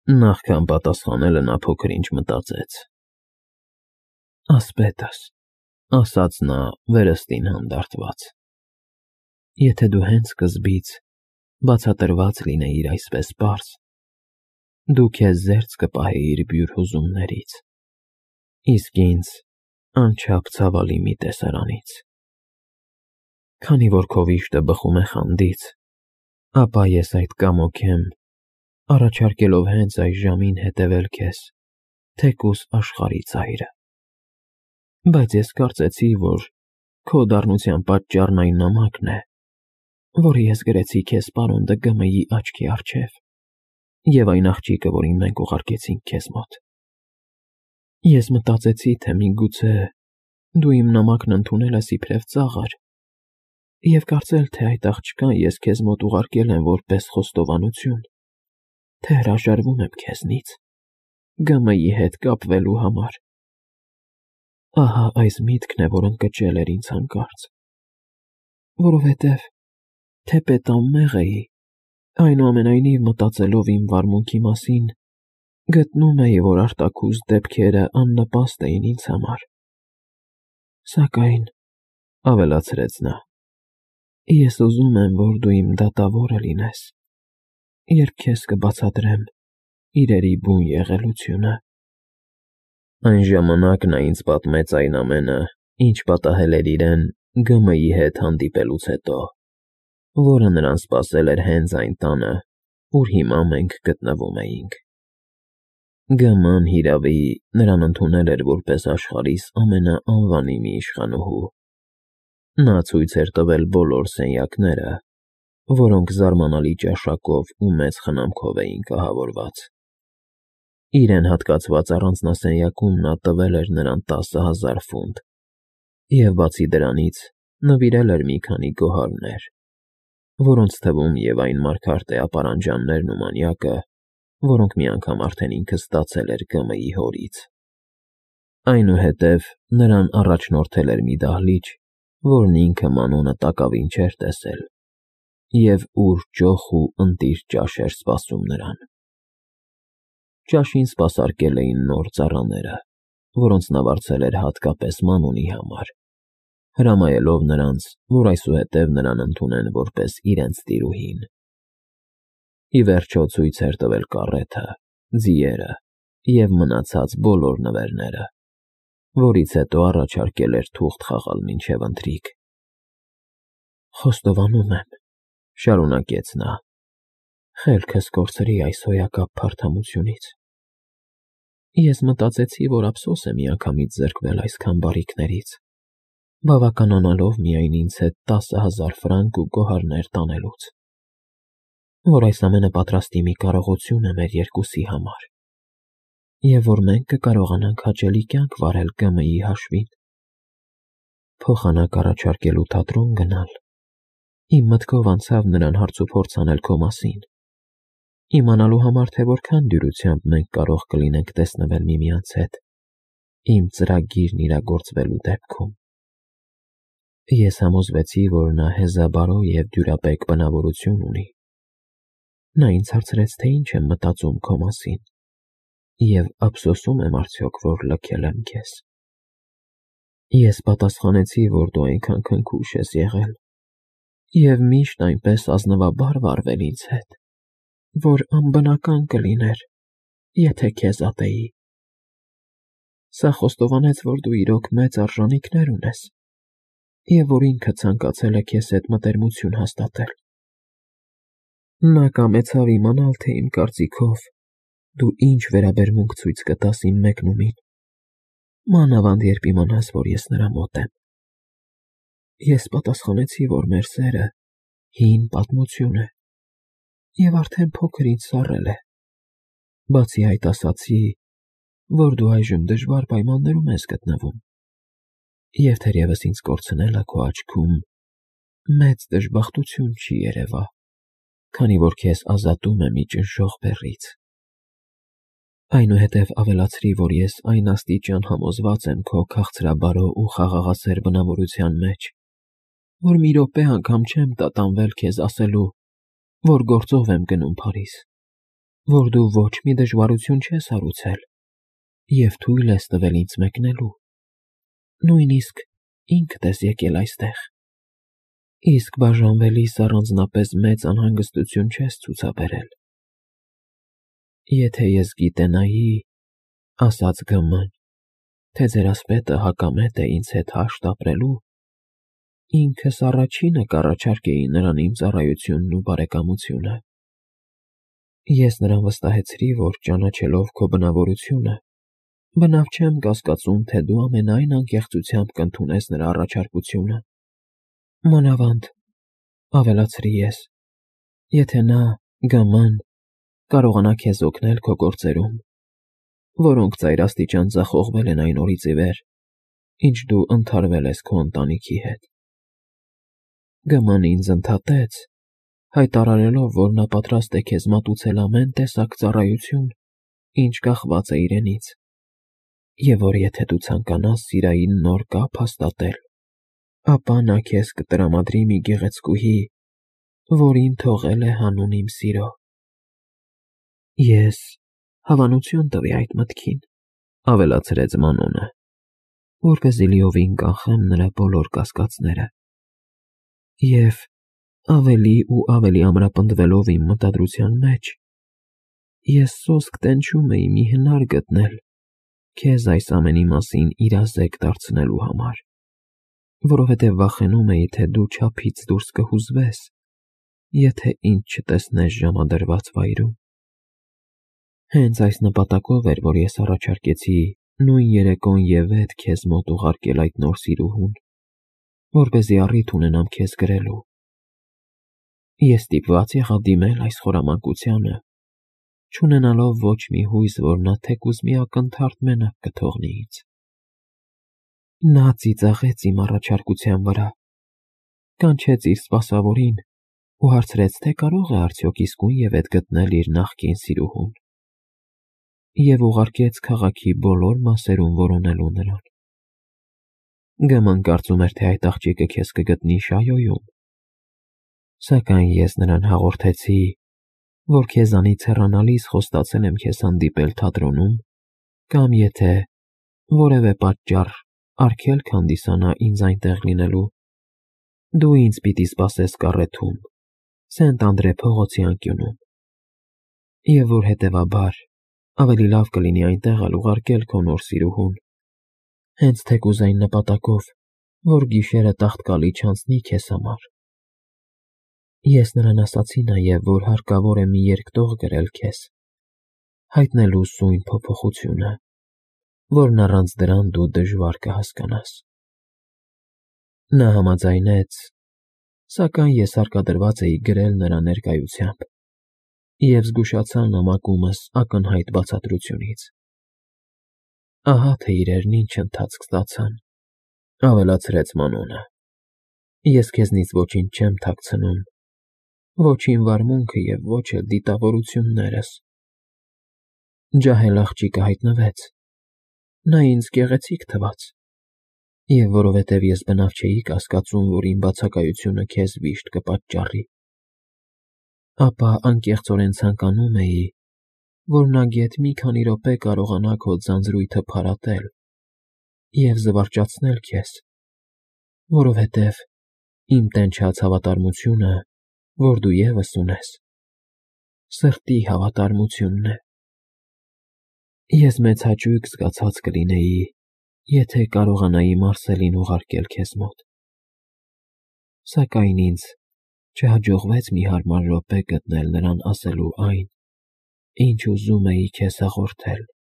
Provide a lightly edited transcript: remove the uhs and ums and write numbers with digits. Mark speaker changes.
Speaker 1: Նախքան պատասխանելը նա փոքր-ինչ մտածեց։ Ասպետս, ասաց նա վերստին հանդարտված, եթե դու հենց սկզբից բացատրված լինեիր այսպես պարզ, դու քեզ զերծ կպահեիր բյուր հուզումներից, իսկ ինձ անչափ ցավալի մի տեսարանից։ Քանի որ քո վիշտը բխում է խանդից, ապա ես այդ կամոք եմ, առաջարկելով հենց այս ժամին հետևել քեզ, թեկուզ աշխարհի ծայրը։ Բայց ես կարծեցի, որ քո դառնության պատճառն այն նամակն է, որը ես գրեցի քեզ պարոն ԴԳՄ-ի աչքի առջև, և այն աղջիկը, որին մենք ուղարկեցինք քեզ մոտ։ Ես մտածեցի, թե միգուցե դու իմ նամակն ընդունել ես իբրև ծաղր, և կարծել, թե այդ աղջկան ես քեզ մոտ ուղարկել եմ որպես խոստովանություն, թե հրաժարվում եմ քեզնից, ԳՄ-ի հետ կապվելու համար։ Ահա այս միտքն է, որ ընկճել էր ինձ հանկարծ, որովհետև թեպետ անմեղ էի, այնուամենայնիվ մտածելով իմ վարմունքի մասին, գտնում էի, որ արտաքուստ դեպքերը աննպաստ էին ինձ համար։ Սակայն, ավելացրեց նա, ես ուզում եմ, որ դու իմ դատավորը լինես, երբ քեզ կբացատրեմ իրերի բուն եղելությունը։ Այն ժամանակ նա ինձ պատմեց այն ամենը, ինչ պատահել էր իրեն ԳՄ-ի հետ հանդիպելուց հետո, որը նրան սպասել էր հենց այն տանը, ուր հիմա մենք գտնվում էինք։ ԳՄ-ն, հիրավի, նրան ընդունել էր որպես աշխարհիս ամենաանվանի մի իշխանուհու։ Նա ցույց էր տվել բոլոր սենյակները, որոնք զարմանալի ճաշակով ու մեծ խնամքով էին կահավորված։ Իրեն հատկացված առանձնասենյակում նա տվել էր նրան 10,000 ֆունտ և բացի դրանից նվիրել էր մի քանի գոհարներ, որոնց թվում և այն մարգարտե ապարանջաններն ու մանյակը, որոնք մի անգամ արդեն ինքը ստացել էր ԳՄ-ի հորից։ Այնուհետև նրան առաջնորդել էր մի դահլիճ, որն ինքը Մանոնը տակավին չէր տեսել, և ուր ճոխ ու ընտիր ճաշ էր սպասում նրան։ Ճաշին սպասարկել էին նոր ծառաները, որոնց նա վարձել էր հատկապես Մանոնի համար, հրամայելով նրանց, որ այսուհետև նրան ընդունեն որպես իրենց տիրուհին։ Ի վերջո ցույց էր տվել կառեթը, ձիերը և մնացած բոլոր նվերները, որից հետո առաջարկել էր թուղթ խաղալ մինչև ընթրիք։ Խոստովանում եմ, շարունակեց նա, խելքս կորցրի այս հոյակապ փարթամությունից։ Ես մտածեցի, որ ափսոս է միանգամից զրկվել այսքան բարիքներից, բավականանալով միայն ինձ հետ 10,000 ֆրանկ ու գոհարներ տանելուց, որ այս ամենը պատրաստի մի կարողություն է մեր երկուսի համար, և որ մենք կկարողանանք հաճելի կյանք վարել ԳՄ-ի հաշվին։ Փոխանակ առաջարկելու թատրոն գնալ, իմ մտքով անցավ նրան հարցուփորձ անել քո մասին, իմանալու համար, թե որքան դյուրությամբ մենք կարող կլինենք տեսնվել միմյանց հետ, իմ ծրագիրն իրագործվելու դեպքում։ Ես համոզվեցի, որ նա հեզաբարո և դյուրապեկ բնավորություն ունի։ Նա ինձ հարցրեց, թե ինչ եմ մտածում քո մասին, և ափսոսում եմ արդյոք, որ լքել եմ քեզ։ Ես պատասխանեցի, որ դու այնքան քնքուշ ես եղել և միշտ այնպես ազնվաբար վարվել ինձ հետ, որ անբնական կլիներ, եթե քեզ ատեի։ Սա խոստովանեց, որ դու իրոք մեծ արժանիքներ ունես, և որ ինքը ցանկացել է քեզ հետ մտերմություն հաստատել։ Նա կամեցավ իմանալ, թե իմ կարծիքով դու ինչ վերաբերմունք ցույց կտաս իմ մեկնումին, մանավանդ երբ իմանաս, որ ես նրա մոտ եմ։ Ես պատասխանեցի, որ մեր սերը հին պատմություն է և արդեն փոքր ինչ սառել է։ Բացի այդ ասացի, որ դու այժմ դժվար պայմաններում ես գտնվում, և թերևս ինձ կորցնելը քո աչքում մեծ դժբախտություն չի երևա, քանի որ քեզ ազատում է մի ճնշող բեռից։ Այնուհետև ավելացրի, որ ես այն աստիճան համոզված եմ քո քաղցրաբարո ու խաղաղասեր բնավորության մեջ, որ մի րոպե անգամ չեմ տատանվել քեզ ասելու, որ գործով եմ գնում Փարիզ, որ դու ոչ մի դժվարություն չես հարուցել և թույլ ես տվել ինձ մեկնելու, նույնիսկ ինքդ ես եկել այստեղ, իսկ բաժանվելիս առանձնապես մեծ անհանգստություն չես ցուցաբերել։ Եթե ես գիտենայի, ասաց Գ.Մ.-ն, թե ձեր ասպետը հակամետ է ինձ հետ հաշտ ապրելու, ինքս առաջինը կառաջարկեի նրան իմ ծառայությունն ու բարեկամությունը։ Ես նրան վստահեցրի, որ ճանաչելով քո բնավորությունը, բնավ չեմ կասկածում, թե դու ամենայն անկեղծությամբ կընդունես նրա առաջարկությունը։ Մանավանդ, ավելացրի ես, եթե նա, Գ.Մ.ն, կարողանա քեզ օգնել քո գործերում, որոնք ծայրաստիճան ձախողվել են այն օրից ի վեր, ինչ դու ընդհարվել ես քո ընտանիքի հետ։ Գ.Մ.ն ինձ ընդհատեց, հայտարարելով, որ նա պատրաստ է քեզ մատուցել ամեն տեսակ ծառայություն, ինչ կախված է իրենից, և որ եթե դու ցանկանաս Սիրային նոր կապ հաստատել, ապա նա քեզ կտրամադրի մի գեղեցկուհի, որին թողել է հանուն իմ սիրո։ Ես հավանություն տվի այդ մտքին, ավելացրեց Մանոնը, որպեսզի լիովին կանխեմ նրա բոլոր կասկածները, և ավելի ու ավելի ամրապնդվելով իմ մտադրության մեջ, ես սոսկ տենչում էի մի հնար գտնել քեզ այս ամենի մասին իրազեկ դարձնելու համար, որովհետև վախենում էի, թե դու չափից դուրս կհուզվես, եթե ինձ չտեսնես ժամադրված վայրում։ Հենց այս նպատակով էր, որ ես առաջարկեցի նույն երեկոն ևեթ քեզ մոտ ուղարկել այդ նոր սիրուհուն, որպեսզի առիթ ունենամ քեզ գրելու։ Ես ստիպված եղա դիմել այս խորամանկությանը, չունենալով ոչ մի հույս, որ նա թեկուզ մի ակնթարթ մենակ կթողնի ինձ։ Նա ծիծաղեց իմ առաջարկության վրա, կանչեց իր սպասավորին ու հարցրեց, թե կարող է արդյոք իսկույն ևեթ գտնել իր նախկին սիրուհուն, և ուղարկեց քաղաքի բոլոր մասերում որոնելու նրան։ Գ.Մ.ն կարծում էր, թե այդ աղջիկը քեզ կգտնի Շայոյում, սակայն ես նրան հաղորդեցի, որ քեզանից հեռանալիս խոստացել եմ քեզ հանդիպել թատրոնում, կամ եթե որևէ պատճառ արգելք հանդիսանա ինձ այնտեղ լինելու, դու ինձ պիտի սպասես կառեթում, Սենտ Անդրե փողոցի անկյունում, և որ հետևաբար ավելի լավ կլինի այնտեղ էլ ուղարկել քո նոր սիրուհուն, հենց թեկուզ այն նպատակով, որ գիշերը տաղտկալի չանցնի քեզ համար։ Ես նրան ասացի նաև, որ հարկավոր է մի երկտող գրել քեզ, հայտնելու սույն փոփոխությունը, որն առանց դրան դու դժվար կհասկանաս։ Նա համաձայնեց, սակայն ես հարկադրված էի գրել նրա ներկայությամբ, և զգուշացա նամակումս ակնհայտ բացատրությունից։ Ահա թե իրերն ինչ ընթացք ստացան, ավելացրեց Մանոնը։ Ես քեզնից ոչինչ չեմ թաքցնում, ոչ իմ վարմունքը և ոչ էլ դիտավորություններս։ Ջահել աղջիկը հայտնվեց, նա ինձ գեղեցիկ թվաց, և որովհետև ես բնավ չէի կասկածում, որ իմ բացակայությունը քեզ վիշտ կպատճառի, ապա անկեղծորեն ցանկանում էի, որ նա գեթ մի քանի րոպե կարողանա քո ձանձրույթը փարատել և զվարճացնել քեզ, որովհետև իմ տենչած հավատարմությունը, որ դու ևս ունես, սրտի հավատարմությունն է։ Ես մեծ հաճույք զգացած կլինեի, եթե կարողանայի Մարսելին ուղարկել քեզ մոտ, սակայն ինձ չհաջողվեց մի հարմար րոպե գտնել նրան ասելու այն, ինչ ուզում էի քեզ հաղորդել։